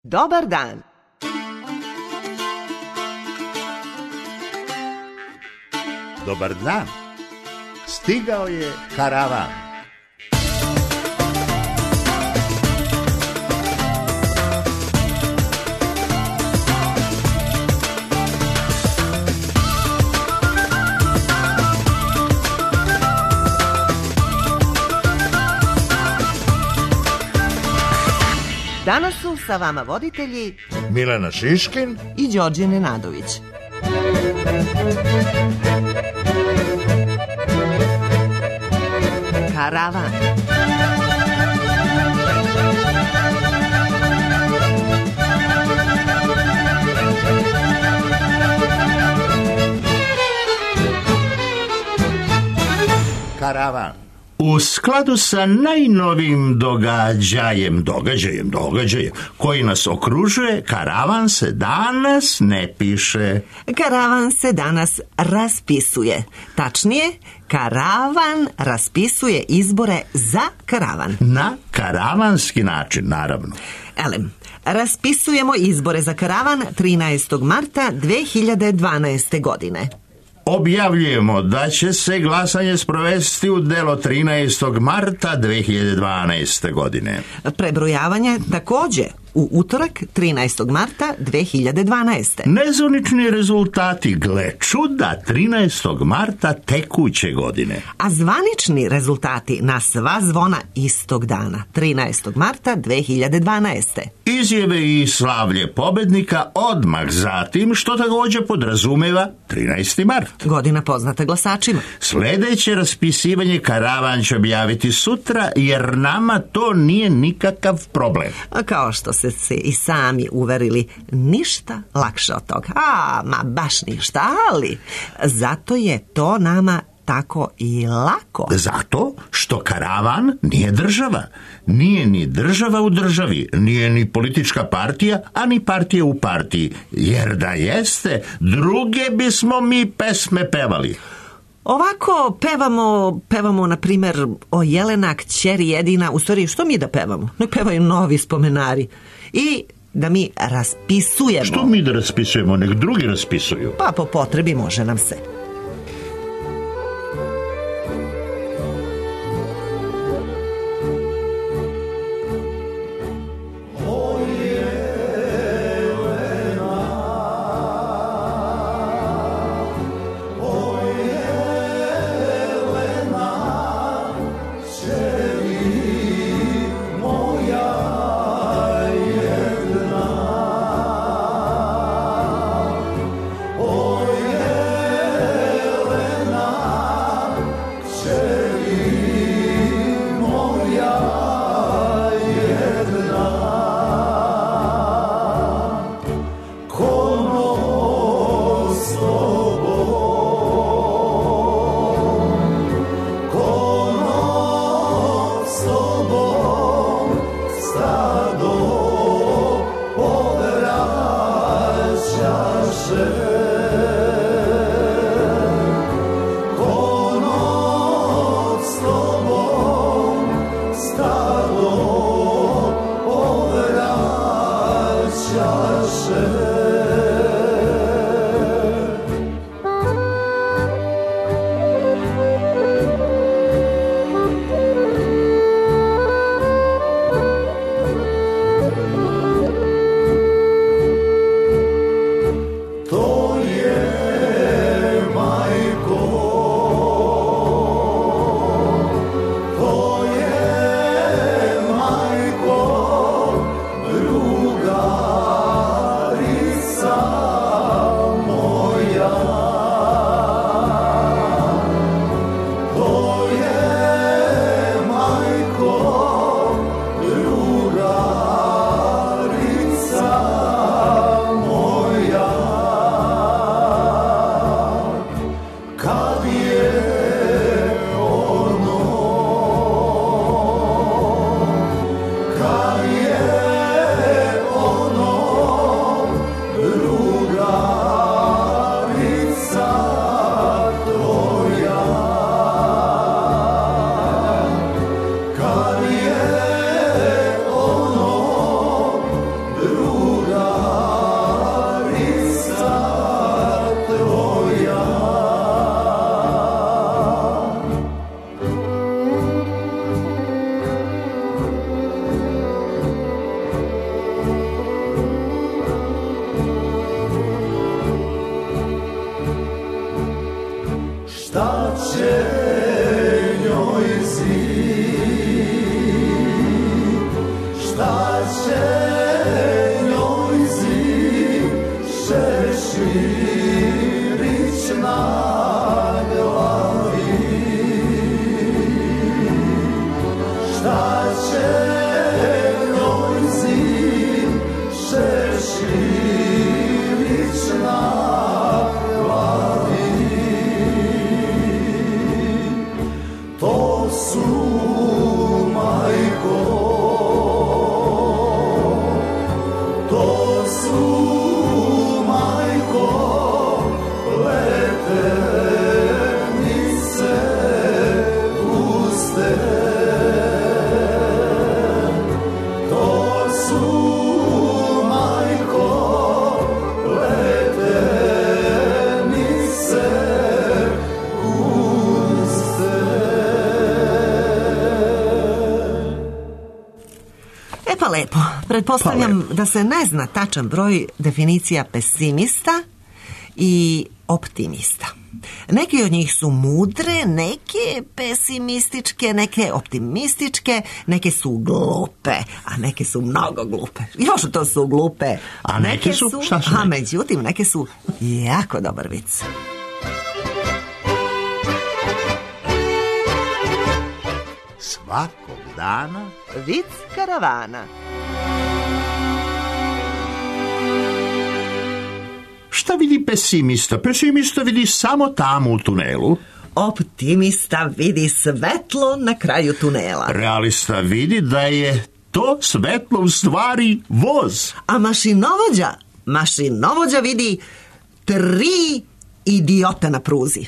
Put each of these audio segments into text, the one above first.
Dobar dan. Dobar dan. Stigao je karavan. Danas su sa vama voditelji Milena Šiškin i Đorđe Nenadović. Karavan. Karavan. U skladu sa najnovijim događajem koji nas okružuje, karavan se danas ne piše. Karavan se danas raspisuje. Tačnije, karavan raspisuje izbore za karavan. Na karavanski način, naravno. Elem, raspisujemo izbore za karavan 13. marta 2012. godine. Objavljujemo da će se glasanje sprovesti u delo 13. marta 2012. godine. Prebrojavanje također u utorak 13. marta 2012. Nezvanični rezultati, gle čuda, 13. marta tekuće godine. A zvanični rezultati na sva zvona istog dana, 13. marta 2012. Izjave i slavlje pobednika odmah zatim, što također podrazumeva 13. mart. Godina poznata glasačima. Sljedeće raspisivanje karavan će objaviti sutra, jer nama to nije nikakav problem. A kao što ste se i sami uverili, ništa lakše od toga. Ma baš ništa, ali zato je to nama tako i lako. Zato što karavan nije država. Nije ni država u državi, nije ni politička partija, a ni partija u partiji. Jer da jeste, druge bismo mi pesme pevali. Ovako pevamo na primjer o Jelena kćeri jedina. U stvari, što mi da pevamo? Ne pevaju novi spomenari. I da mi raspisujemo. Što mi da raspisujemo? Nek drugi raspisuju. Pa po potrebi može nam se. Lepo. Pretpostavljam da se ne zna tačan broj definicija pesimista i optimista. Neki od njih su mudre, neke pesimističke, neke optimističke, neke su glupe, a neke su mnogo glupe. Još to su glupe. A neke su? Šta su? A međutim, neke su jako dobar vic. Svakog dana Vic karavana. šta vidi pesimista? Pesimista vidi samo tamo u tunelu. Optimista vidi svetlo na kraju tunela. Realista vidi da je to svetlo u stvari voz. A mašinovođa vidi 3 idiota na pruzi.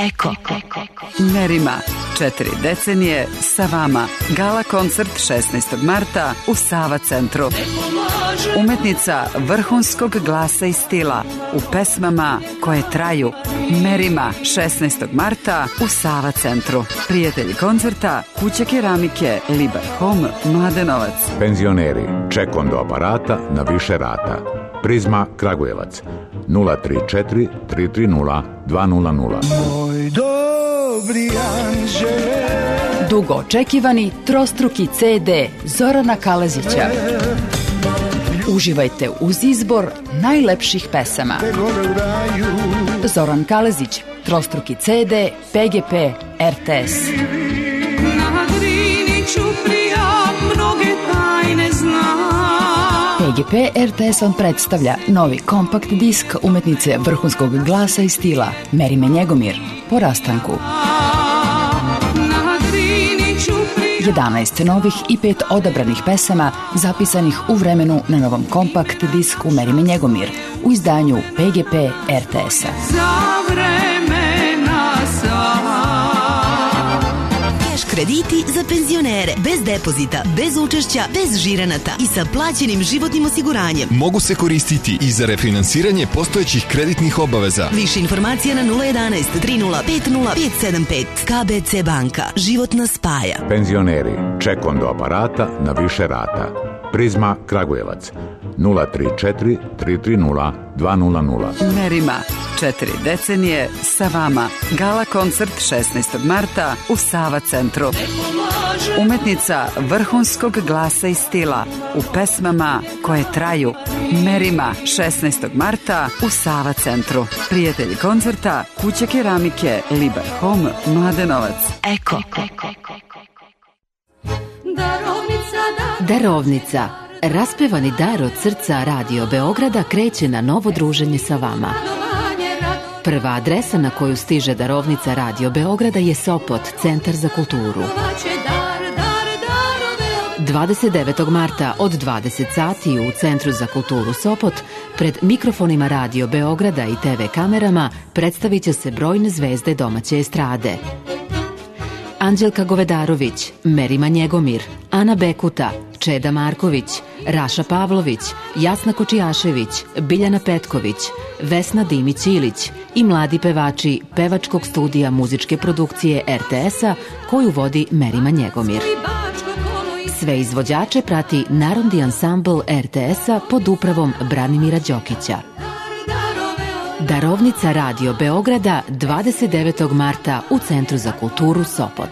Eko. Merima, 4 decenije sa vama. Gala koncert 16. marta u Sava centru. Umetnica vrhunskog glasa i stila u pesmama koje traju. Merima, 16. marta u Sava centru. Prijatelji koncerta, Kuća keramike, Libar Home, Mladenovac. Penzioneri, ček do aparata na više rata. Prizma Kragujevac, 034 330 200. Moj dobri anđele. Dugo očekivani trostruki CD Zorana Kalezića. Uživajte uz izbor najlepših pesama. Zoran Kalezić, trostruki CD, PGP, RTS. Na Drini ću prijat, mnoge tajne znam. PGP RTS vam predstavlja novi kompakt disk umetnice vrhunskog glasa i stila Merime Njegomir, Po rastanku. 11 novih i 5 odabranih pesama zapisanih u vremenu na novom kompakt disku Merime Njegomir u izdanju PGP RTS-a. Krediti za penzionere, bez depozita, bez učešća, bez žiranata i sa plaćenim životnim osiguranjem. Mogu se koristiti i za refinansiranje postojećih kreditnih obaveza. Više informacija na 011 3050 575. KBC banka. Život nas spaja. Penzioneri, ček do aparata na više rata. Prizma Kragujevac, 034 330 200. Merima, 4 decenije sa vama. Gala koncert 16. marta u Sava centru. Umetnica vrhunskog glasa i stila u pesmama koje traju. Merima, 16. marta u Sava centru. Prijatelji koncerta, Kuća keramike, Libar Home, Mladenovac. Eko. Darovnica. Raspevani dar od srca Radio Beograda kreće na novo druženje sa vama. Prva adresa na koju stiže darovnica Radio Beograda je Sopot, Centar za kulturu. 29. marta od 20 sati u Centru za kulturu Sopot pred mikrofonima Radio Beograda i TV kamerama predstavit će se brojne zvezde domaće estrade. Anđelka Govedarović, Merima Njegomir, Ana Bekuta, Čeda Marković, Raša Pavlović, Jasna Kočijašević, Biljana Petković, Vesna Dimić-Ilić i mladi pevači pevačkog studija muzičke produkcije RTS-a koju vodi Merima Njegomir. Sve izvođače prati Narodni ansambl RTS-a pod upravom Branimira Đokića. Darovnica Radio Beograda 29. marta u Centru za kulturu Sopot.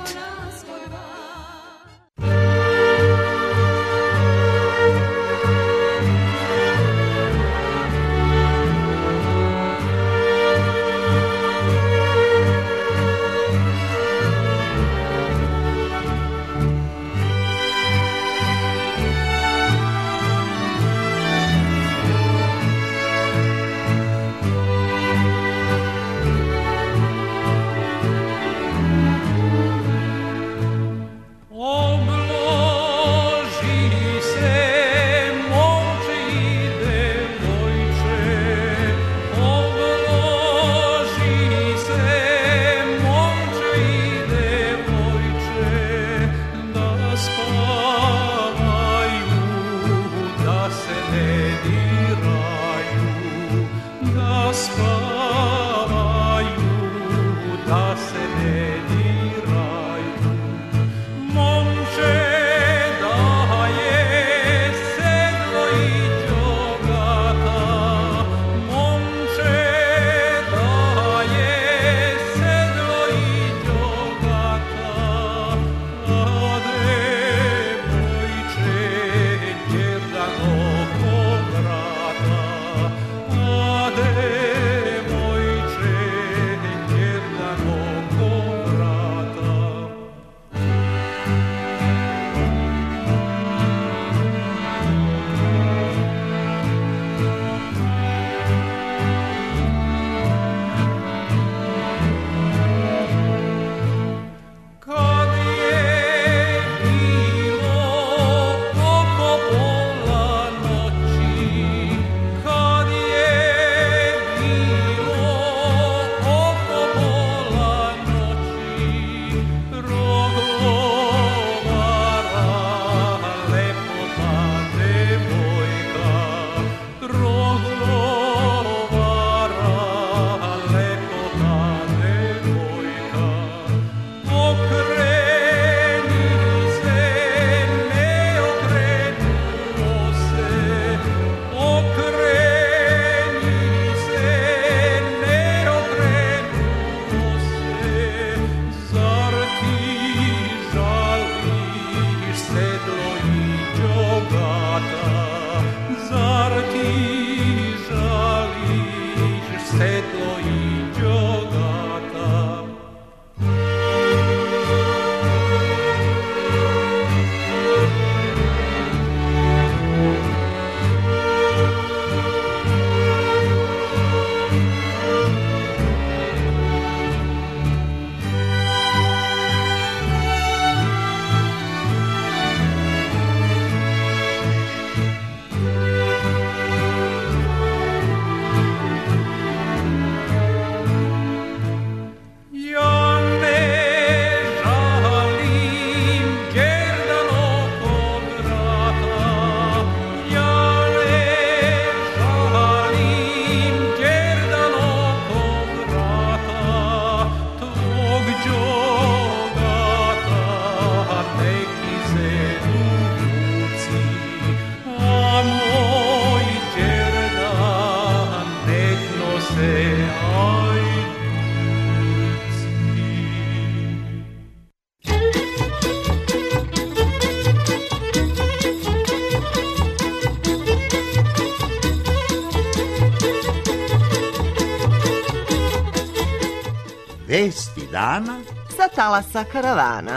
Vesti dana sa talasa karavana.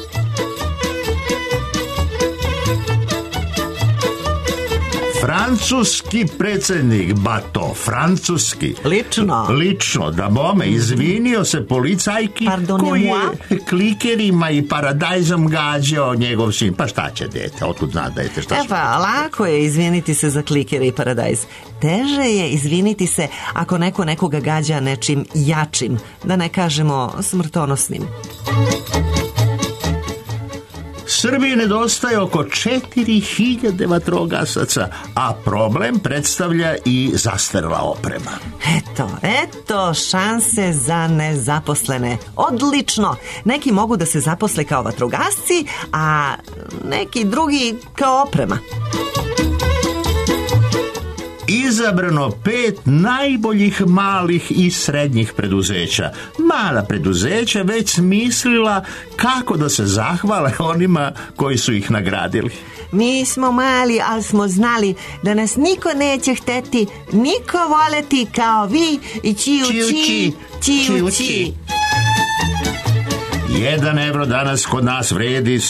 Francuski predsjednik, bato, francuski. Lično, da bome, izvinio se policajki koji je klikerima i paradajzom gađao njegov sin. Pa šta će dete, otkud zna dete, šta će? Lako je izviniti se za klikere i paradajz. Teže je izviniti se ako neko nekoga gađa nečim jačim, da ne kažemo smrtonosnim. Srbiji nedostaje oko 4000 vatrogasaca, a problem predstavlja i zastarela oprema. Eto, šanse za nezaposlene. Odlično! Neki mogu da se zaposle kao vatrogasci, a neki drugi kao oprema. Izabrano 5 najboljih malih i srednjih preduzeća. Mala preduzeća već smislila kako da se zahvale onima koji su ih nagradili. Mi smo mali, ali smo znali da nas niko neće hteti, niko voleti kao vi i čiju. 1 evro danas kod nas vredi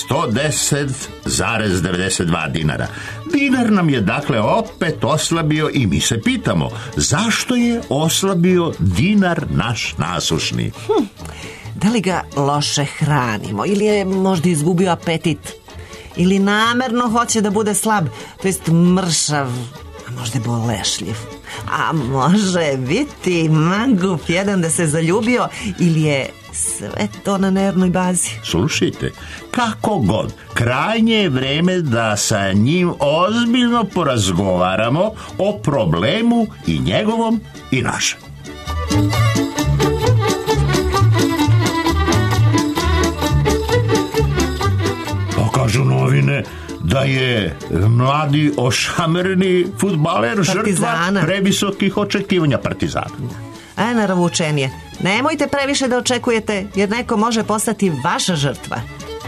110,92 dinara. Dinar nam je dakle opet oslabio i mi se pitamo zašto je oslabio dinar naš nasušni. Da li ga loše hranimo ili je možda izgubio apetit ili namerno hoće da bude slab, to jest mršav, a možda bolešljiv. A može biti mangup jedan da se zaljubio ili je sve to na nervnoj bazi. Slušajte, kako god, krajnje je vreme da sa njim ozbiljno porazgovaramo o problemu i njegovom i našem. Pa kažu novine da je mladi ošamereni fudbaler žrtva previsokih očekivanja Partizana. Naravučenje. Nemojte previše da očekujete, jer neko može postati vaša žrtva.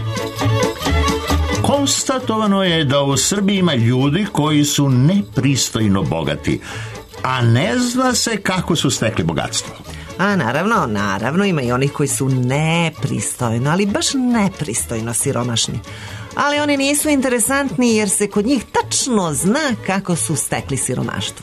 Konstatovano je da u Srbiji ima ljudi koji su nepristojno bogati, a ne zna se kako su stekli bogatstvo. A naravno, ima i onih koji su nepristojno, ali baš nepristojno siromašni. Ali oni nisu interesantni jer se kod njih tačno zna kako su stekli siromaštvo.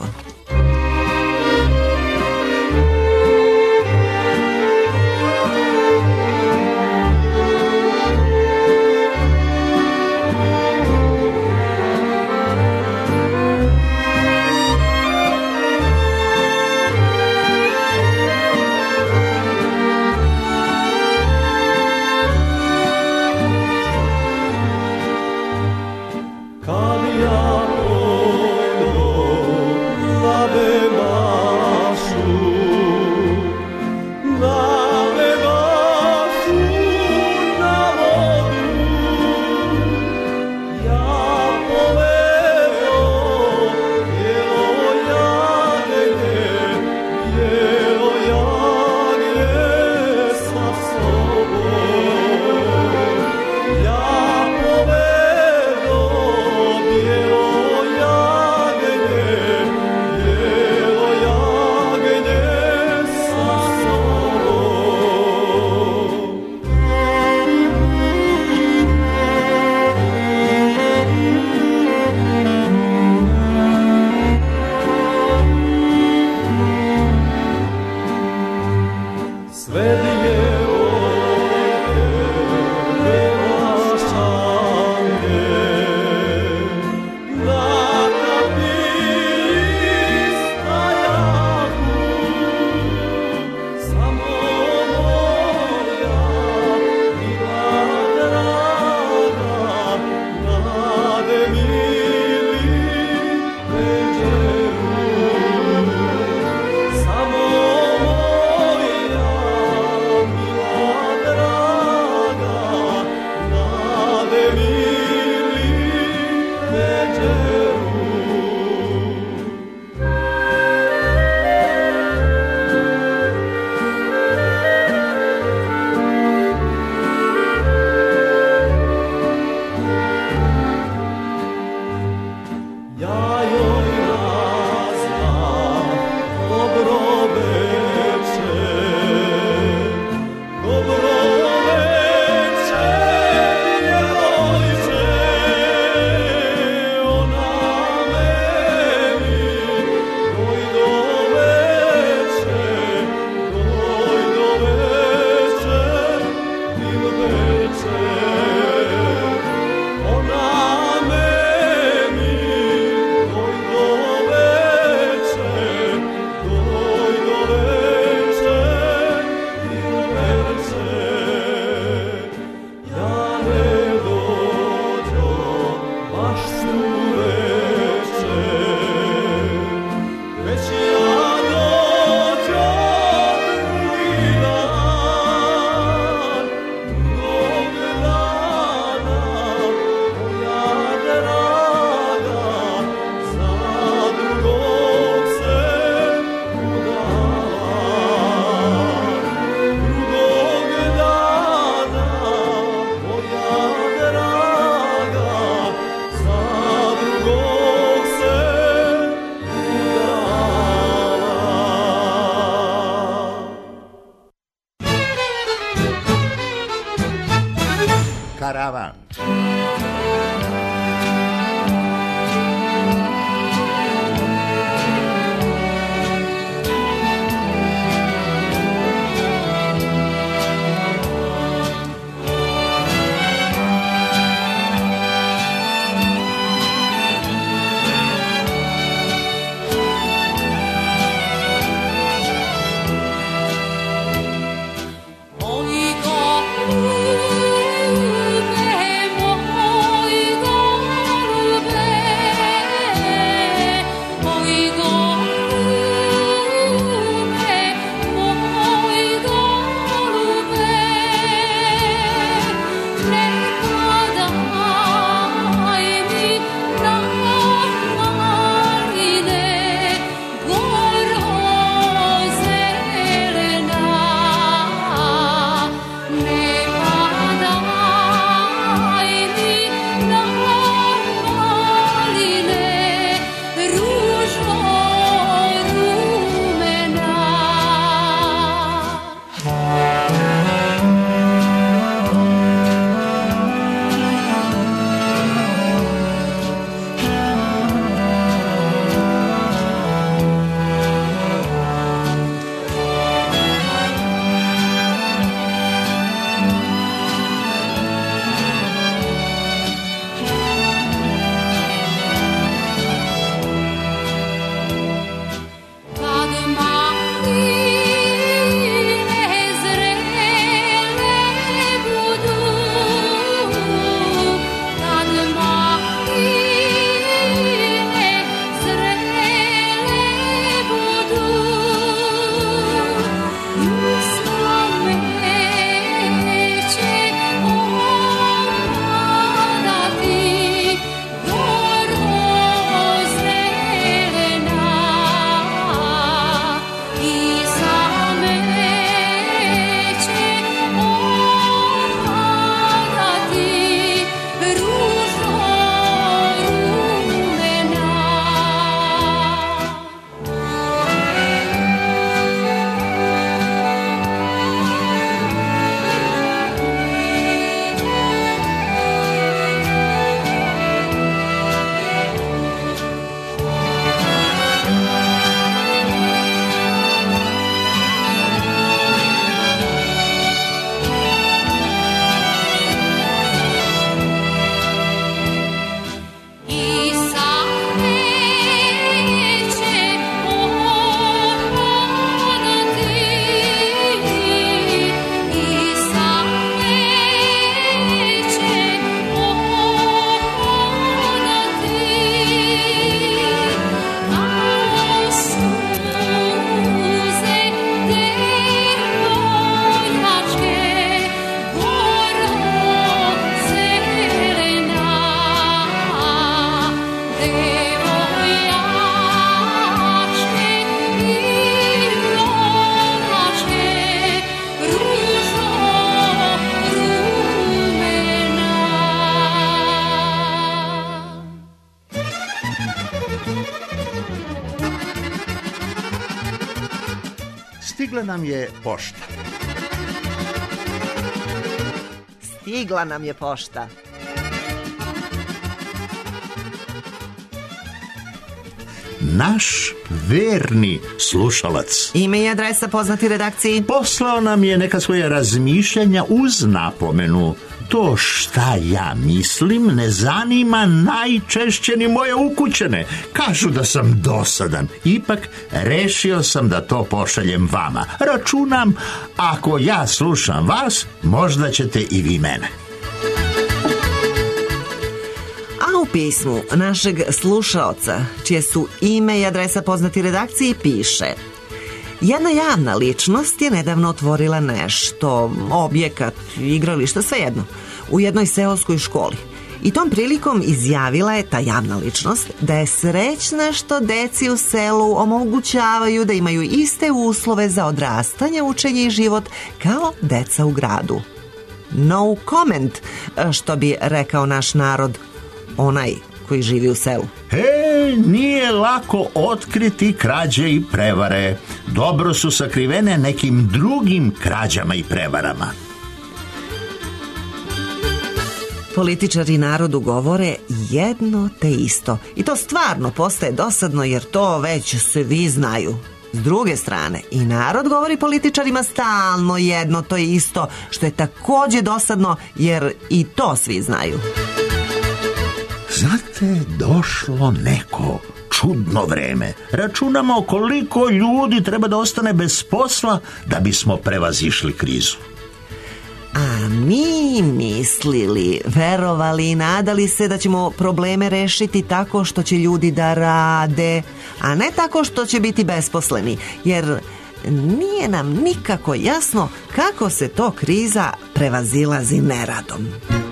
karavan. Stigla nam je pošta. Stigla nam je pošta. Naš verni slušalac. Ime i adresa poznati redakciji. Poslao nam je neka svoja razmišljanja uz napomenu. To šta ja mislim ne zanima najčešće ni moje ukućane. Kažu da sam dosadan. Ipak rešio sam da to pošaljem vama. Računam, ako ja slušam vas, možda ćete i vi mene. A u pismu našeg slušaoca, čije su ime i adresa poznati redakciji, piše: jedna javna ličnost je nedavno otvorila nešto, objekat, igrališta, svejedno, u jednoj seoskoj školi. I tom prilikom izjavila je ta javna ličnost da je srećna što deci u selu omogućavaju da imaju iste uslove za odrastanje, učenje i život kao deca u gradu. No comment, što bi rekao naš narod, onaj koji živi u selu. Nije lako otkriti krađe i prevare. Dobro su sakrivene nekim drugim krađama i prevarama. Političari narodu govore jedno te isto. I to stvarno postaje dosadno jer to već svi znaju. S druge strane, i narod govori političarima stalno jedno to isto, što je također dosadno jer i to svi znaju. Znate, došlo neko čudno vreme. Računamo koliko ljudi treba da ostane bez posla da bismo prevazišli krizu. A mi mislili, verovali i nadali se da ćemo probleme rešiti tako što će ljudi da rade, a ne tako što će biti besposleni, jer nije nam nikako jasno kako se to kriza prevazilazi neradom.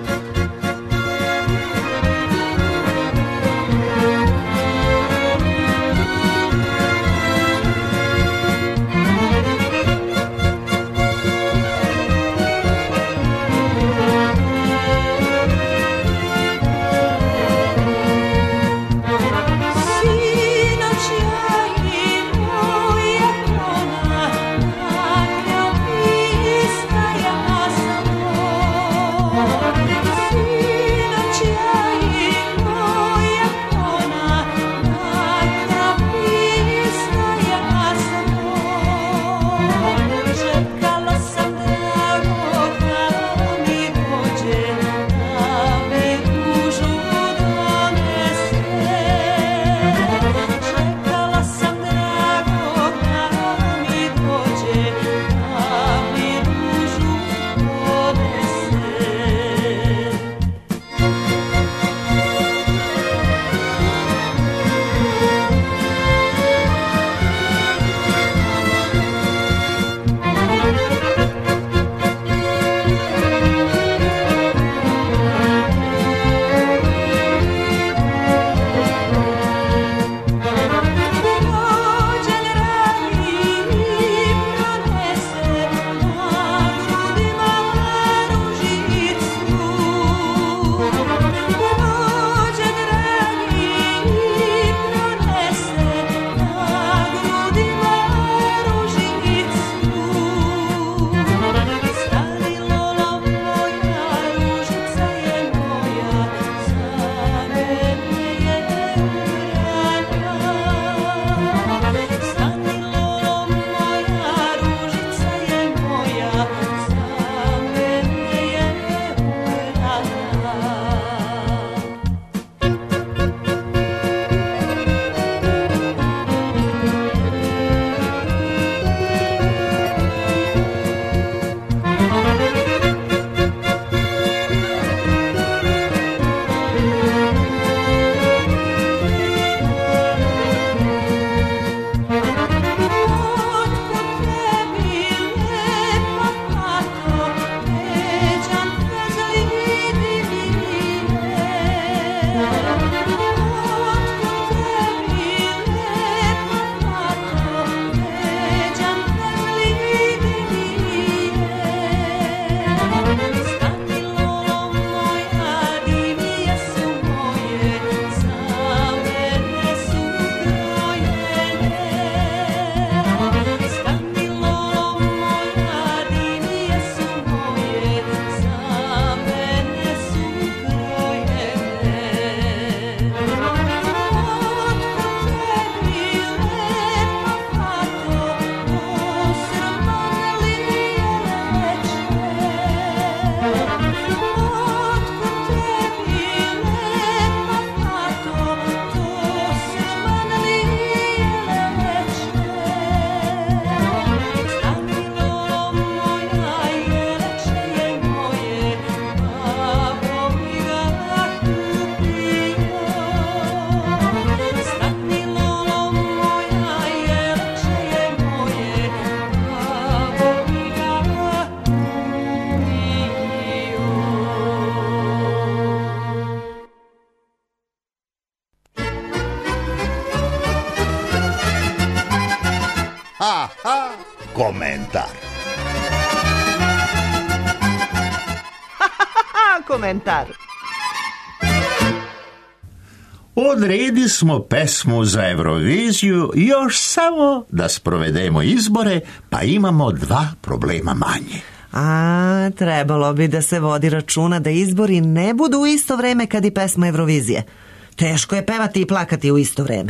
Komentar. Komentar. Odredi smo pesmu za Euroviziju još samo da sprovedemo izbore, pa imamo 2 problema manje. A, trebalo bi da se vodi računa da izbori ne budu u isto vreme kad i pesma Eurovizije. Teško je pevati i plakati u isto vreme.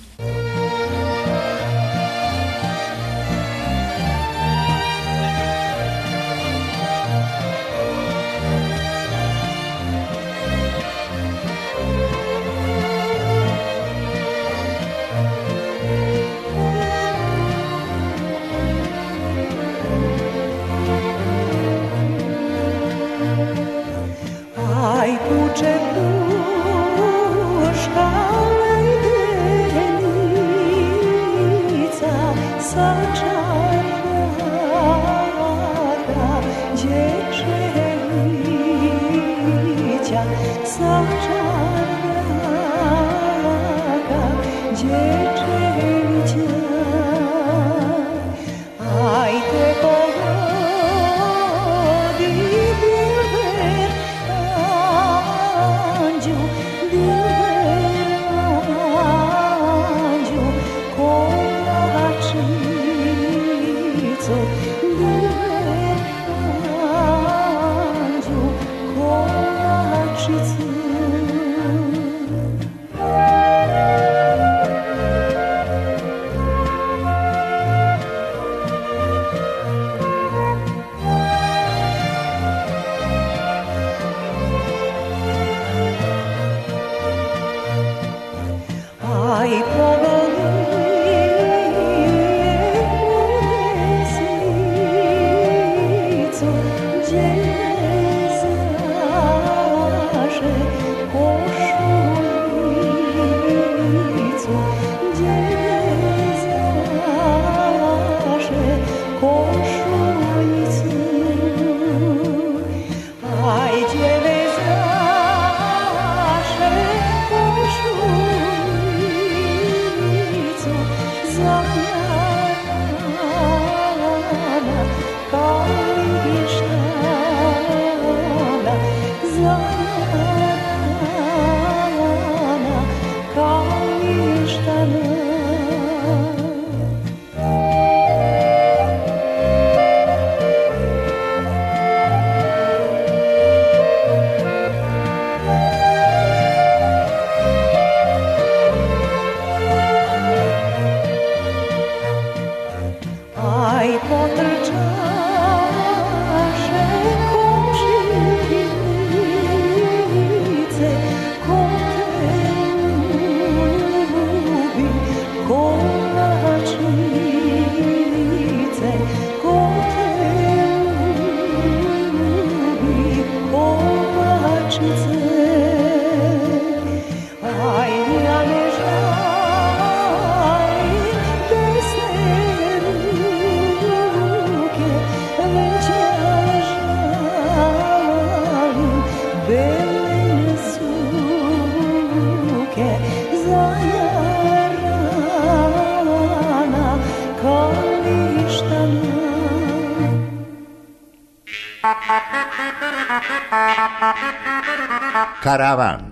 Karavan.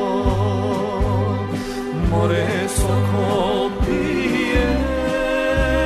More sokol pije,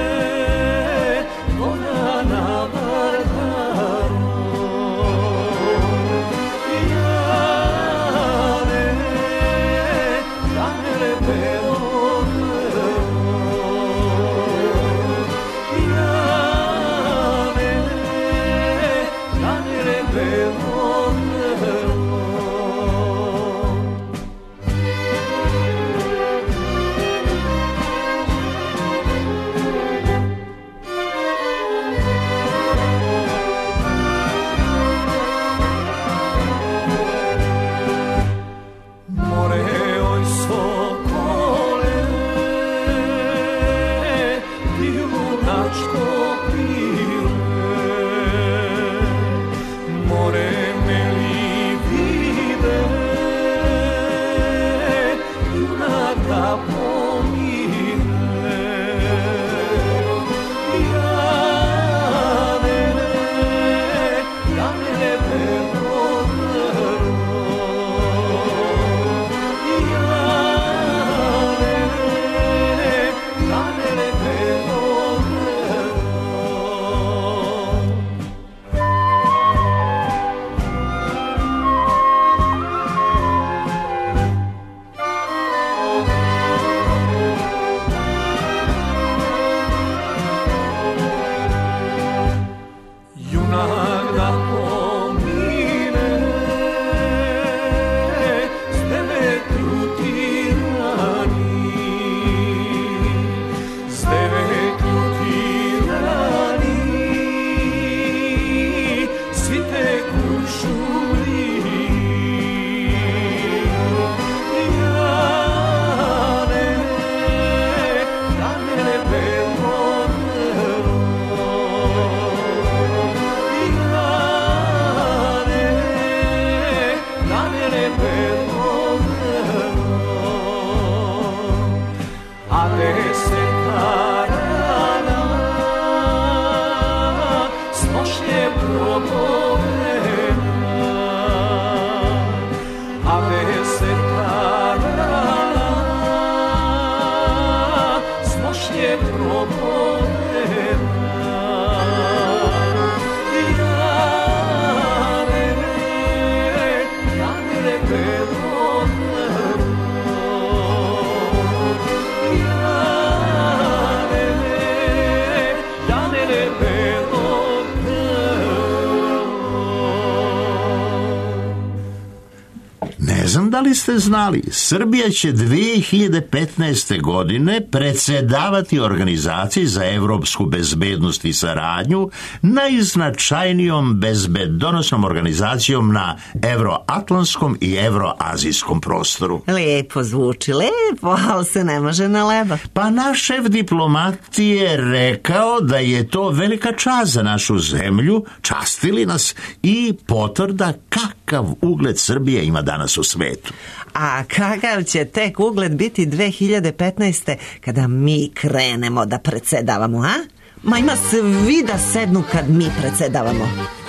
da li ste znali, Srbija će 2015. godine predsjedavati Organizaciji za evropsku bezbednost i saradnju, najznačajnijom bezbedonosnom organizacijom na evroatlantskom i evroazijskom prostoru. Lijepo zvuči, lijepo, ali se ne može na leba. Pa naš šef diplomatije je rekao da je to velika čast za našu zemlju, častili nas i potvrda kakav ugled Srbije ima danas u svetu. A kakav će tek ugled biti 2015. kada mi krenemo da predsjedavamo, a? Ma ima svi da sednu kad mi predsjedavamo.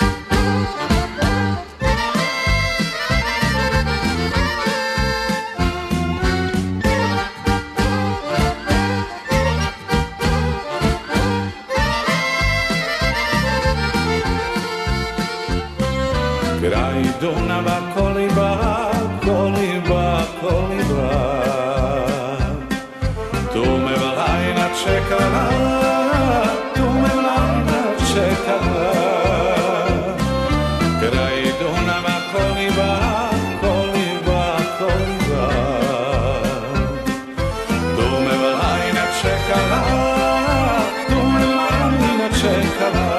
Kraj Dunava koliba, koliba, koliba, tu me Vlajna čekala, tu me Vlajna čekala. Kraj Dunava koliba, koliba, koliba, tu me Vlajna čekala, tu me Vlajna čekala.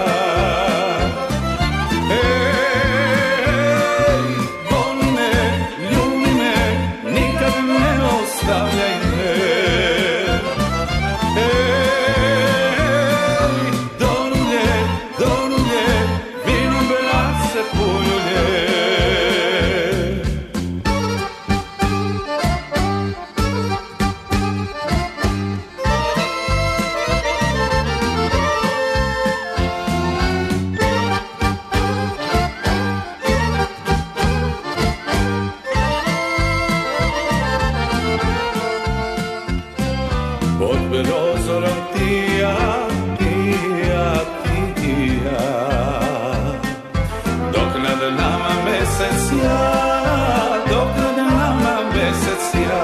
Pod prozorom tija, tija, tija, dok nad nama mesec ja, dok nad nama mesec ja.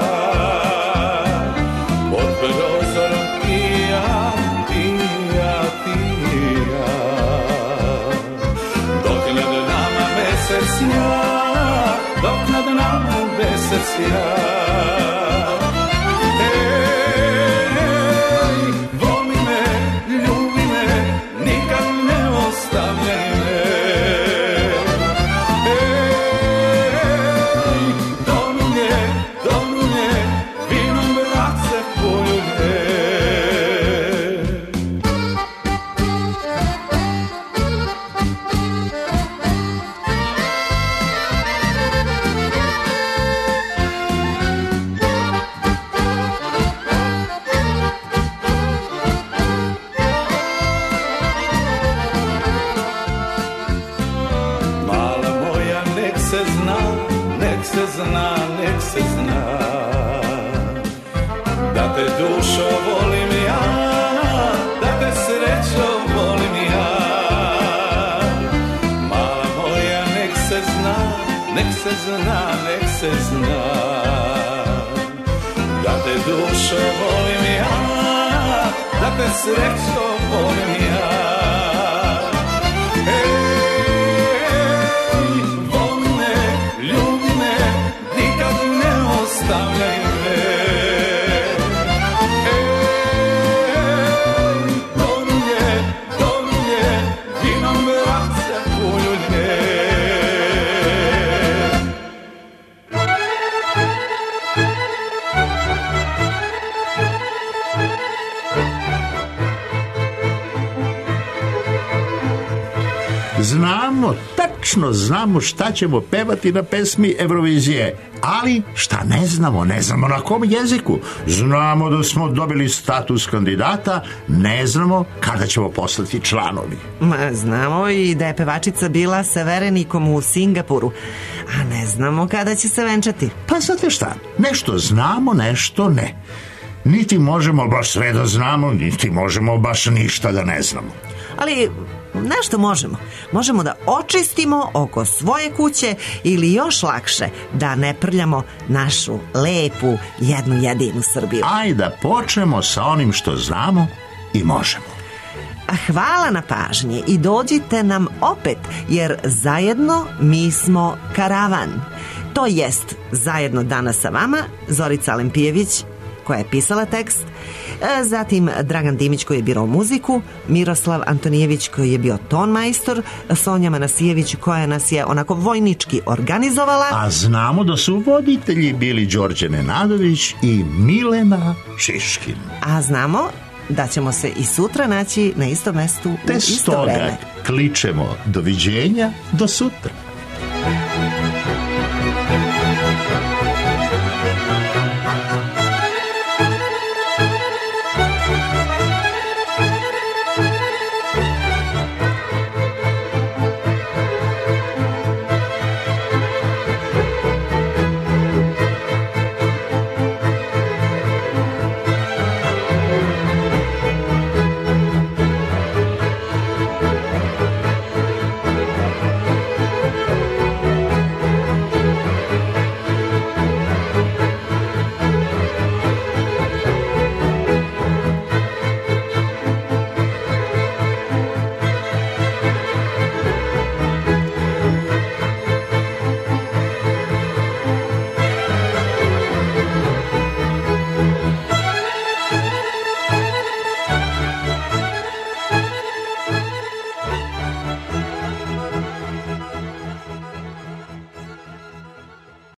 Pod prozorom tija, tija, tija, dok nad nama mesec ja, dok nad nama mesec ja. Nek se zna, da te dušo volim ja, da te srećo volim ja. Mala moja, nek se zna, nek se zna, nek se zna, da te dušo volim ja, da te srećo volim ja. Ostavljaj me, donulje, donulje, vinom vrapce poljulje. Znamo, tačno znamo šta ćemo pevati na pesmi Eurovizije, ali šta ne znamo na kom jeziku. Znamo da smo dobili status kandidata, ne znamo kada ćemo postati članovi. Znamo i da je pevačica bila sa verenikom u Singapuru, a ne znamo kada će se venčati. Pa znate šta, nešto znamo, nešto ne. Niti možemo baš sve da znamo, niti možemo baš ništa da ne znamo. Ali nešto možemo. Možemo da očistimo oko svoje kuće ili još lakše da ne prljamo našu lepu jednu jedinu Srbiju. Ajde da počnemo sa onim što znamo i možemo. Hvala na pažnji i dođite nam opet, jer zajedno mi smo karavan. To jest Zajedno danas sa vama, Zorica Lempijević koja je pisala tekst, zatim Dragan Dimić koji je birao muziku, Miroslav Antonijević koji je bio tonmajstor, Sonja Manasijević koja nas je onako vojnički organizovala. A znamo da su voditelji bili Đorđe Nenadović i Milena Šiškin. A znamo da ćemo se i sutra naći na istom mestu u isto vreme. Te stoga kličemo doviđenja do sutra.